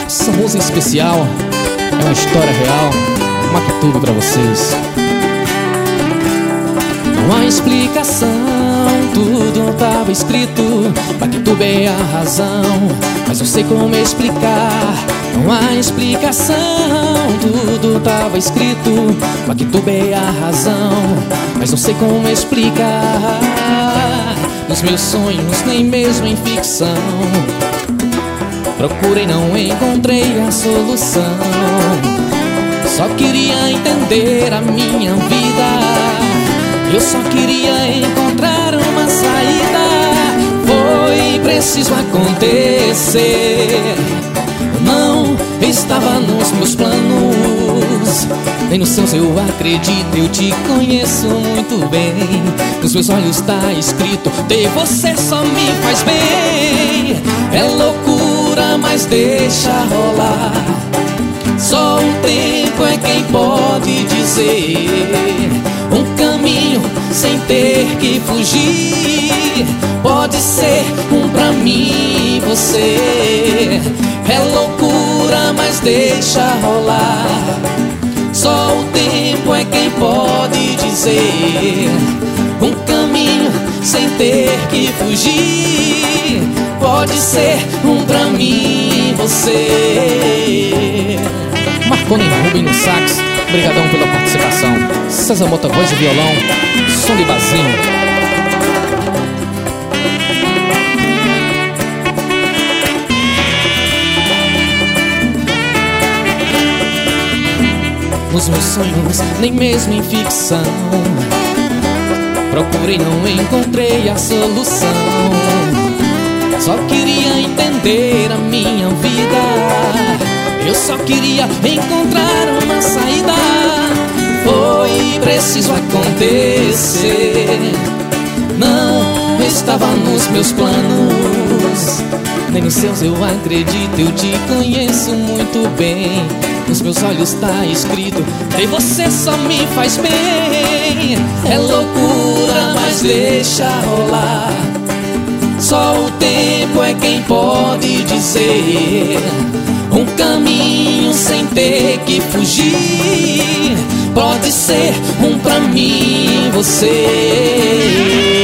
Essa música especial é uma história real, Maquituba pra vocês. Não há explicação, tudo tava escrito, Maquituba é a razão, mas não sei como explicar. Não há explicação, tudo tava escrito, Maquituba é a razão, mas não sei como explicar. Nos meus sonhos, nem mesmo em ficção, procurei, não encontrei a solução. Só queria entender a minha vida, eu só queria encontrar uma saída. Foi preciso acontecer, não estava nos meus planos, nem nos seus eu acredito, eu te conheço muito bem. Nos meus olhos tá escrito, ter você só me faz bem. É loucura, mas deixa rolar, só o tempo é quem pode dizer. Um caminho sem ter que fugir, pode ser um pra mim e você. É loucura, mas deixa rolar, só o tempo é quem pode dizer. Um caminho sem ter que fugir, pode ser um pra mim e você. Marconi Rubem no sax, brigadão pela participação. César Mota, voz e violão, som de basinho. Nos meus sonhos, nem mesmo em ficção, procurei, não encontrei a solução. Só queria entender a minha vida, eu só queria encontrar uma saída. Foi preciso acontecer, não estava nos meus planos, nem nos seus eu acredito, eu te conheço muito bem. Nos meus olhos tá escrito, ter você só me faz bem. É loucura, mas deixa rolar, só o tempo é quem pode dizer. Um caminho sem ter que fugir, pode ser um pra mim e você.